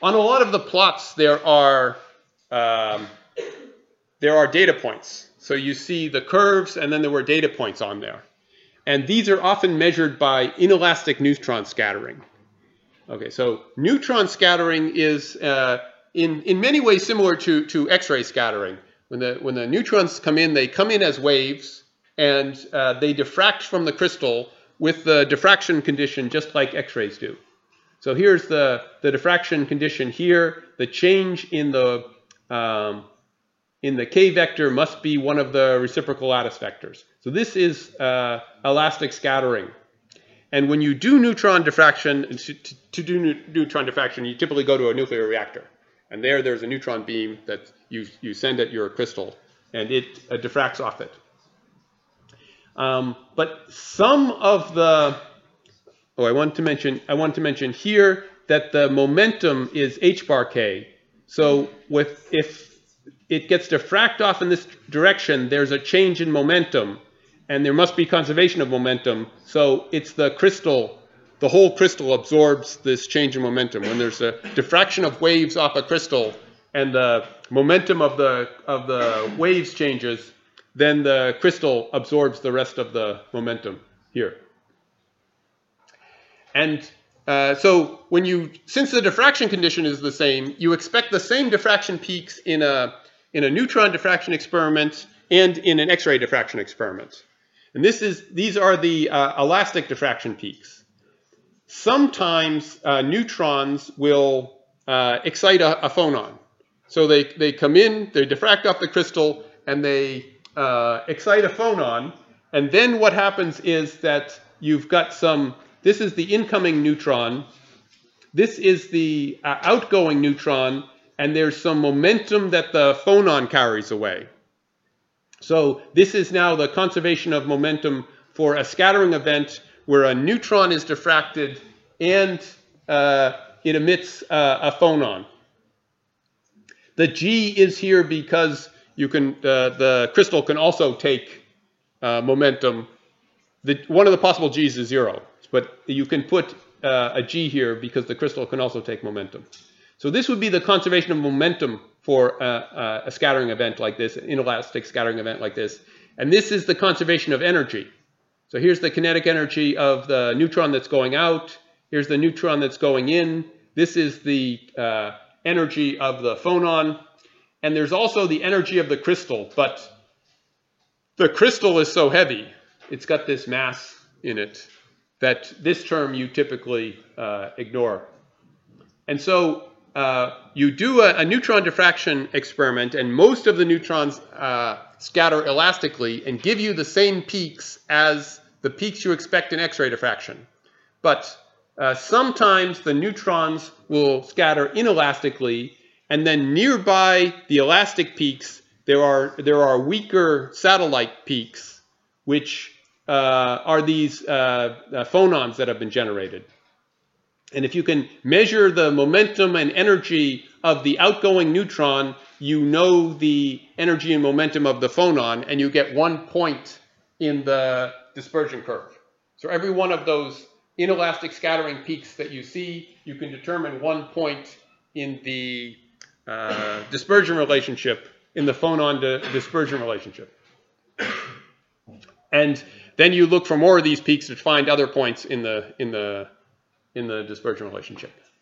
on a lot of the plots, there are data points. So you see the curves, and then there were data points on there. And these are often measured by inelastic neutron scattering. Okay, so neutron scattering is in many ways similar to X-ray scattering. When the neutrons come in, they come in as waves, and they diffract from the crystal with the diffraction condition just like X-rays do. So here's the diffraction condition here. The change in the K vector must be one of the reciprocal lattice vectors. So this is elastic scattering. And when you do neutron diffraction, to do neutron diffraction, you typically go to a nuclear reactor. And there's a neutron beam that you send at your crystal, and it diffracts off it. But some of the I want to mention here that the momentum is h bar k. So if it gets diffract off in this direction, there's a change in momentum, and there must be conservation of momentum. So it's the crystal, the whole crystal absorbs this change in momentum. When there's a diffraction of waves off a crystal, and the momentum of the waves changes, then the crystal absorbs the rest of the momentum here. And so since the diffraction condition is the same, you expect the same diffraction peaks in a neutron diffraction experiment and in an X-ray diffraction experiment. And these are the elastic diffraction peaks. Sometimes neutrons will excite a phonon. So they come in, they diffract off the crystal, and they excite a phonon. And then what happens is that you've got this is the incoming neutron, this is the outgoing neutron, and there's some momentum that the phonon carries away. So this is now the conservation of momentum for a scattering event where a neutron is diffracted and it emits a phonon. The G is here because the crystal can also take momentum. One of the possible G's is 0, but you can put a G here because the crystal can also take momentum. So this would be the conservation of momentum for a scattering event like this, an inelastic scattering event like this. And this is the conservation of energy. So here's the kinetic energy of the neutron that's going out. Here's the neutron that's going in. This is the energy of the phonon. And there's also the energy of the crystal. But the crystal is so heavy, it's got this mass in it, that this term you typically ignore. And so you do a neutron diffraction experiment, and most of the neutrons scatter elastically and give you the same peaks as the peaks you expect in X-ray diffraction. But sometimes the neutrons will scatter inelastically, and then nearby the elastic peaks, there are weaker satellite peaks, which are these phonons that have been generated. And if you can measure the momentum and energy of the outgoing neutron, you know the energy and momentum of the phonon, and you get 1 point in the dispersion curve. So every one of those inelastic scattering peaks that you see, you can determine 1 point in the dispersion relationship, in the phonon dispersion relationship. And then you look for more of these peaks to find other points in the dispersion relationship.